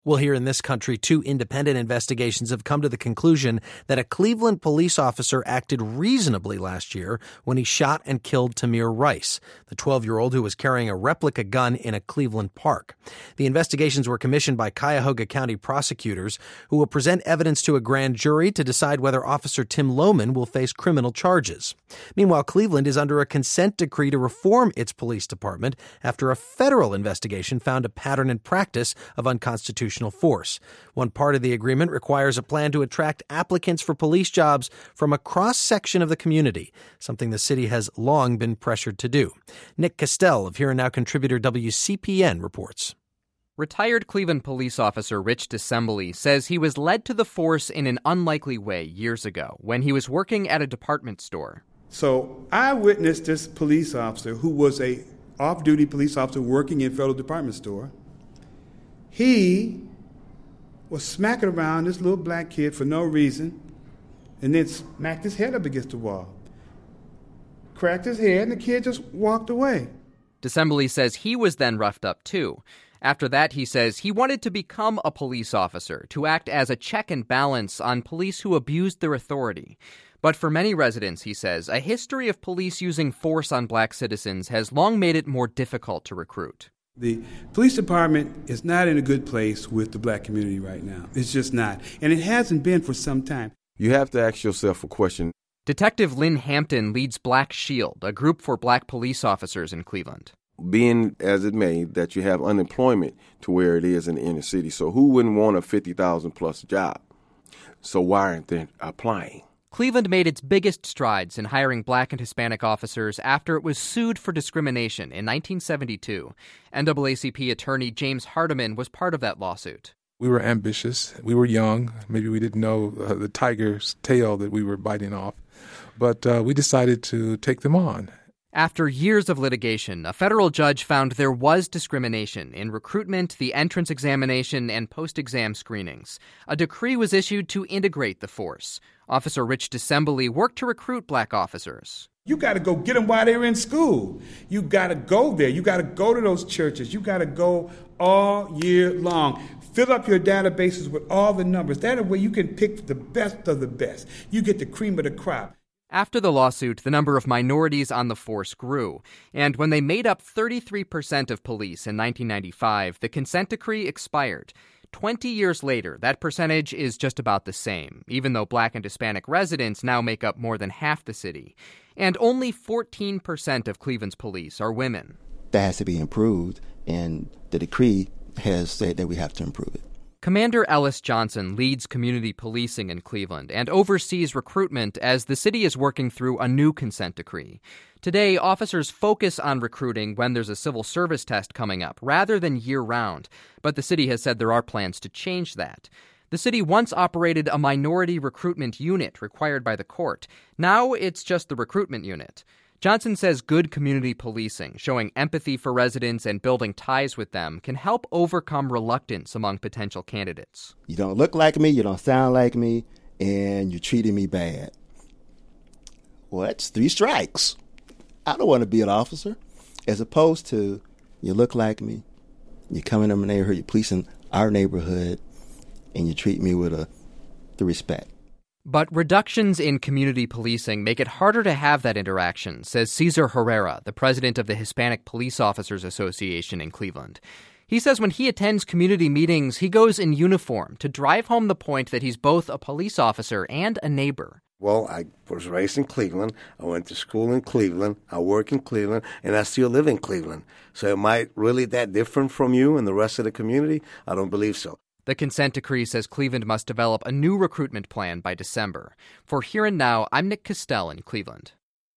Well, here in this country, 2 independent investigations have come to the conclusion that a Cleveland police officer acted reasonably last year when he shot and killed Tamir Rice, the 12-year-old who was carrying a replica gun in a Cleveland park. The investigations were commissioned by Cuyahoga County prosecutors, who will present evidence to a grand jury to decide whether Officer Tim Lohman will face criminal charges. Meanwhile, Cleveland is under a consent decree to reform its police department after a federal investigation found a pattern and practice of unconstitutional force. One part of the agreement requires a plan to attract applicants for police jobs from a cross-section of the community, something the city has long been pressured to do. Nick Castell of Here and Now contributor WCPN reports. Retired Cleveland police officer Rich Decembeli says he was led to the force in an unlikely way years ago when he was working at a department store. So I witnessed this police officer who was a off-duty police officer working in a federal department store. He was smacking around this little black kid for no reason and then smacked his head up against the wall. Cracked his head and the kid just walked away. Decembeli says he was then roughed up too. After that, he says he wanted to become a police officer to act as a check and balance on police who abused their authority. But for many residents, he says, a history of police using force on black citizens has long made it more difficult to recruit. The police department is not in a good place with the black community right now. It's just not. And it hasn't been for some time. You have to ask yourself a question. Detective Lynn Hampton leads Black Shield, a group for black police officers in Cleveland. Being as it may that you have unemployment to where it is in the inner city. So who wouldn't want a $50,000 plus job? So why aren't they applying? Cleveland made its biggest strides in hiring black and Hispanic officers after it was sued for discrimination in 1972. NAACP attorney James Hardiman was part of that lawsuit. We were ambitious. We were young. Maybe we didn't know the tiger's tail that we were biting off. But we decided to take them on. After years of litigation, a federal judge found there was discrimination in recruitment, the entrance examination, and post-exam screenings. A decree was issued to integrate the force. Officer Rich Decembeli worked to recruit black officers. You got to go get them while they're in school. You got to go there. You got to go to those churches. You got to go all year long. Fill up your databases with all the numbers. That way you can pick the best of the best. You get the cream of the crop. After the lawsuit, the number of minorities on the force grew, and when they made up 33% of police in 1995, the consent decree expired. 20 years later, that percentage is just about the same, even though black and Hispanic residents now make up more than half the city. And only 14% of Cleveland's police are women. That has to be improved, and the decree has said that we have to improve it. Commander Ellis Johnson leads community policing in Cleveland and oversees recruitment as the city is working through a new consent decree. Today, officers focus on recruiting when there's a civil service test coming up, rather than year-round. But the city has said there are plans to change that. The city once operated a minority recruitment unit required by the court. Now it's just the recruitment unit. Johnson says good community policing, showing empathy for residents and building ties with them, can help overcome reluctance among potential candidates. You don't look like me, you don't sound like me, and you're treating me bad. Well, that's 3 strikes. I don't want to be an officer. As opposed to, you look like me, you come into my neighborhood, you're policing our neighborhood, and you treat me with the respect. But reductions in community policing make it harder to have that interaction, says Cesar Herrera, the president of the Hispanic Police Officers Association in Cleveland. He says when he attends community meetings, he goes in uniform to drive home the point that he's both a police officer and a neighbor. Well, I was raised in Cleveland. I went to school in Cleveland. I work in Cleveland, and I still live in Cleveland. So am I really that different from you and the rest of the community? I don't believe so. The consent decree says Cleveland must develop a new recruitment plan by December. For Here and Now, I'm Nick Castell in Cleveland.